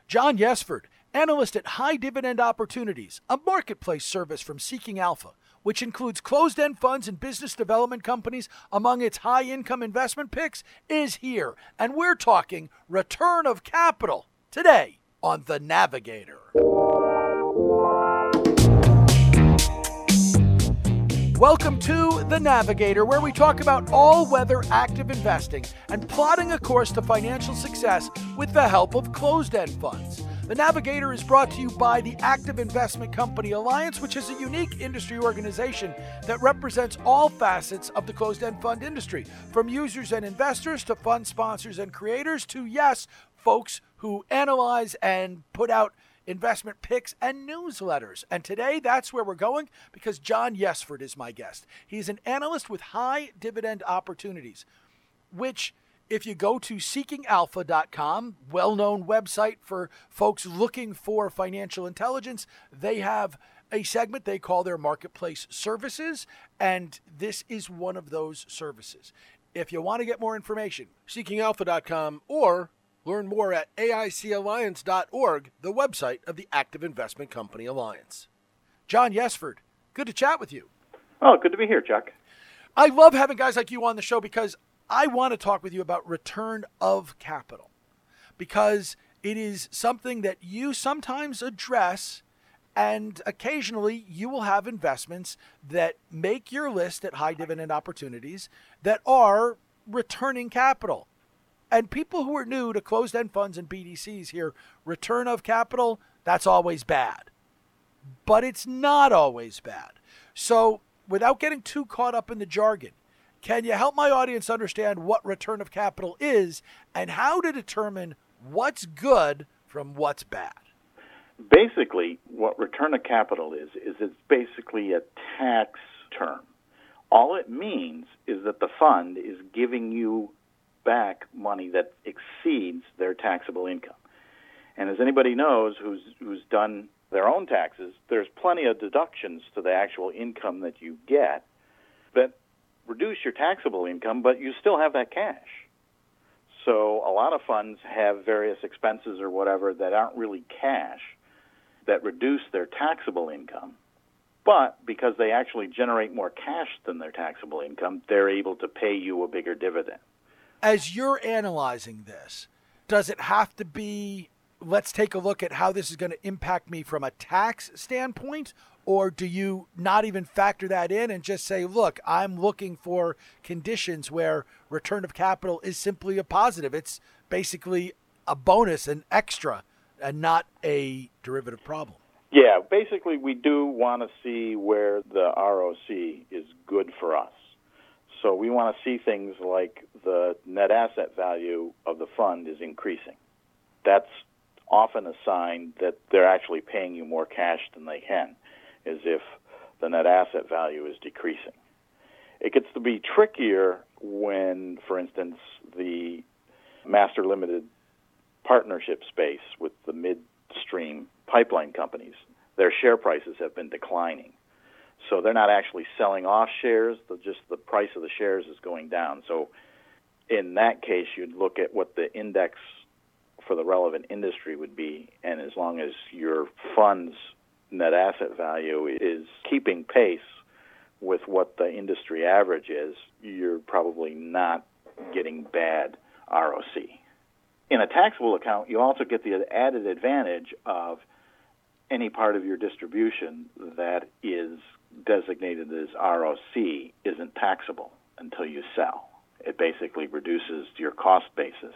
John Yesford, analyst at High Dividend Opportunities, a marketplace service from Seeking Alpha, which includes closed-end funds and business development companies among its high-income investment picks, is here. And we're talking return of capital today on The Navigator. Welcome to The Navigator, where we talk about all-weather active investing and plotting a course to financial success with the help of closed-end funds. The Navigator is brought to you by the Active Investment Company Alliance, which is a unique industry organization that represents all facets of the closed-end fund industry, from users and investors to fund sponsors and creators to, yes, folks who analyze and put out investment picks and newsletters. And today, that's where we're going because John Yesford is my guest. He's an analyst with High Dividend Opportunities, which, if you go to seekingalpha.com, well-known website for folks looking for financial intelligence, they have a segment they call their marketplace services, and this is one of those services. If you want to get more information, seekingalpha.com, or learn more at AICalliance.org, the website of the Active Investment Company Alliance. John Yesford, good to chat with you. Oh, good to be here, Chuck. I love having guys like you on the show because I want to talk with you about return of capital, because it is something that you sometimes address, and occasionally you will have investments that make your list at High Dividend Opportunities that are returning capital. And people who are new to closed-end funds and BDCs hear return of capital, that's always bad. But it's not always bad. So without getting too caught up in the jargon, can you help my audience understand what return of capital is and how to determine what's good from what's bad? Basically, what return of capital is it's basically a tax term. All it means is that the fund is giving you back money that exceeds their taxable income. And as anybody knows who's done their own taxes, there's plenty of deductions to the actual income that you get that reduce your taxable income, but you still have that cash. So a lot of funds have various expenses or whatever that aren't really cash that reduce their taxable income. But because they actually generate more cash than their taxable income, they're able to pay you a bigger dividend. As you're analyzing this, does it have to be, let's take a look at how this is going to impact me from a tax standpoint, or do you not even factor that in and just say, look, I'm looking for conditions where return of capital is simply a positive? It's basically a bonus, an extra, and not a derivative problem. Yeah, basically we do want to see where the ROC is good for us. So we want to see things like the net asset value of the fund is increasing. That's often a sign that they're actually paying you more cash than they can, as if the net asset value is decreasing. It gets to be trickier when, for instance, the master limited partnership space with the midstream pipeline companies, their share prices have been declining. So they're not actually selling off shares, just the price of the shares is going down. So in that case, you'd look at what the index for the relevant industry would be, and as long as your fund's net asset value is keeping pace with what the industry average is, you're probably not getting bad ROC. In a taxable account, you also get the added advantage of any part of your distribution that is designated as ROC isn't taxable until you sell. It basically reduces your cost basis.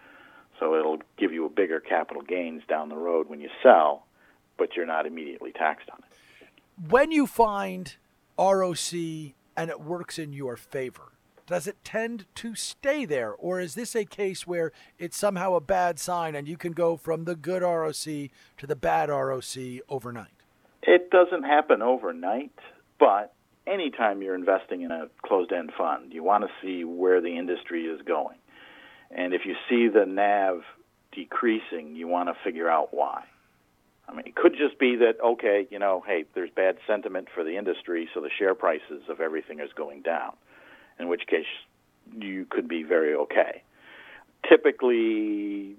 So it'll give you a bigger capital gains down the road when you sell, but you're not immediately taxed on it. When you find ROC and it works in your favor, does it tend to stay there? Or is this a case where it's somehow a bad sign and you can go from the good ROC to the bad ROC overnight? It doesn't happen overnight, but anytime you're investing in a closed-end fund, you want to see where the industry is going. And if you see the NAV decreasing, you want to figure out why. I mean, it could just be that, okay, hey, there's bad sentiment for the industry, so the share prices of everything is going down, in which case you could be very okay. Typically,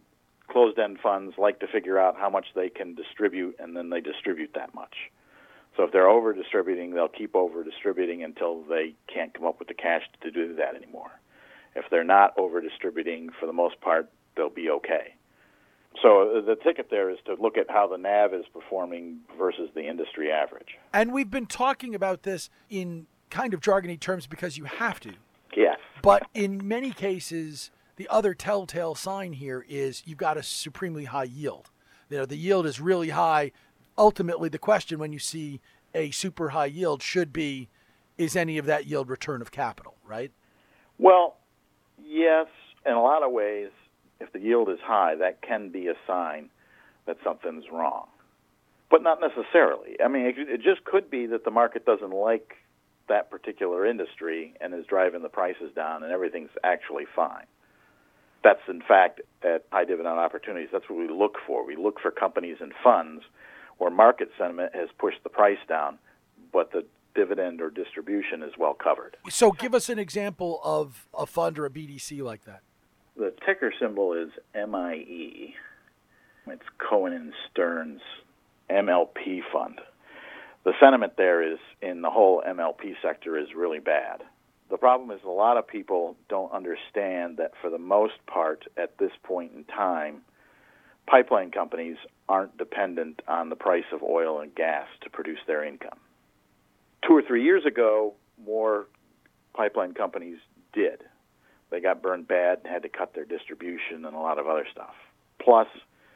closed-end funds like to figure out how much they can distribute, and then they distribute that much. So if they're over-distributing, they'll keep over-distributing until they can't come up with the cash to do that anymore. If they're not over-distributing, for the most part, they'll be okay. So the ticket there is to look at how the NAV is performing versus the industry average. And we've been talking about this in kind of jargony terms because you have to. Yes. But in many cases, the other telltale sign here is you've got a supremely high yield. The yield is really high. Ultimately, the question when you see a super high yield should be, is any of that yield return of capital, right? Well, yes, in a lot of ways, if the yield is high, that can be a sign that something's wrong. But not necessarily. I mean, it just could be that the market doesn't like that particular industry and is driving the prices down and everything's actually fine. That's, in fact, at high dividend opportunities, that's what we look for. We look for companies and funds where market sentiment has pushed the price down, but the dividend or distribution is well covered. So give us an example of a fund or a BDC like that. The ticker symbol is MIE. It's Cohen & Stearns MLP fund. The sentiment there is in the whole MLP sector is really bad. The problem is a lot of people don't understand that for the most part at this point in time, pipeline companies aren't dependent on the price of oil and gas to produce their income. 2 or 3 years ago, more pipeline companies did. They got burned bad and had to cut their distribution and a lot of other stuff. Plus,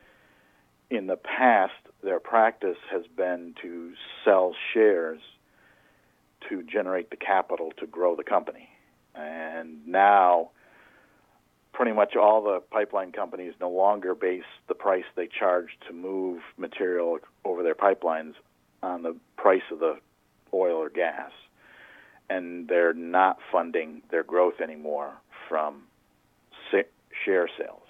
in the past, their practice has been to sell shares to generate the capital to grow the company. And now, pretty much all the pipeline companies no longer base the price they charge to move material over their pipelines on the price of the oil or gas. And they're not funding their growth anymore from share sales.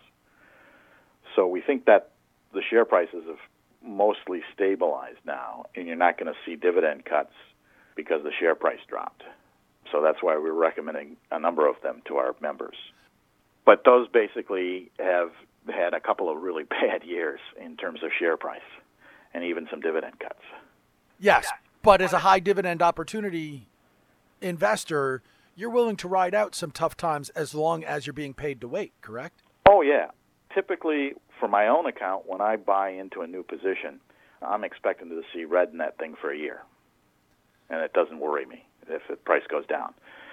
So we think that the share prices have mostly stabilized now, and you're not going to see dividend cuts because the share price dropped. So that's why we're recommending a number of them to our members. But those basically have had a couple of really bad years in terms of share price and even some dividend cuts. Yes, but as a high dividend opportunity investor, you're willing to ride out some tough times as long as you're being paid to wait, correct? Oh, yeah. Typically, for my own account, when I buy into a new position, I'm expecting to see red in that thing for a year. And it doesn't worry me if the price goes down.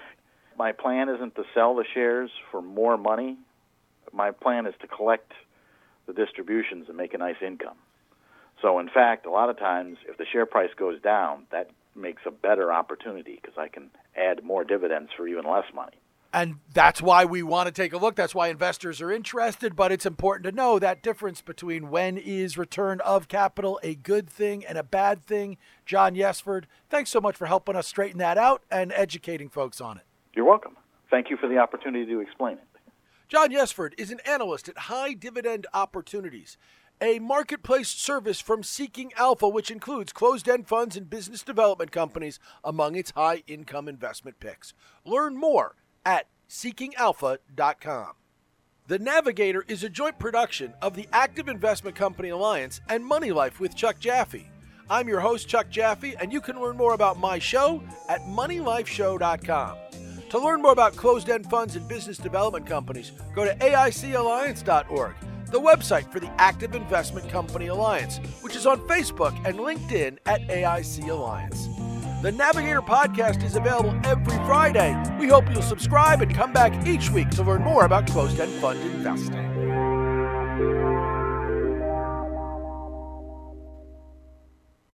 My plan isn't to sell the shares for more money. My plan is to collect the distributions and make a nice income. So, in fact, a lot of times, if the share price goes down, that makes a better opportunity because I can add more dividends for even less money. And that's why we want to take a look. That's why investors are interested. But it's important to know that difference between when is return of capital a good thing and a bad thing. John Yesford, thanks so much for helping us straighten that out and educating folks on it. You're welcome. Thank you for the opportunity to explain it. John Yesford is an analyst at High Dividend Opportunities, a marketplace service from Seeking Alpha, which includes closed-end funds and business development companies among its high-income investment picks. Learn more at seekingalpha.com. The Navigator is a joint production of the Active Investment Company Alliance and Money Life with Chuck Jaffe. I'm your host, Chuck Jaffe, and you can learn more about my show at moneylifeshow.com. To learn more about closed-end funds and business development companies, go to aicalliance.org, the website for the Active Investment Company Alliance, which is on Facebook and LinkedIn at AIC Alliance. The Navigator podcast is available every Friday. We hope you'll subscribe and come back each week to learn more about closed-end fund investing.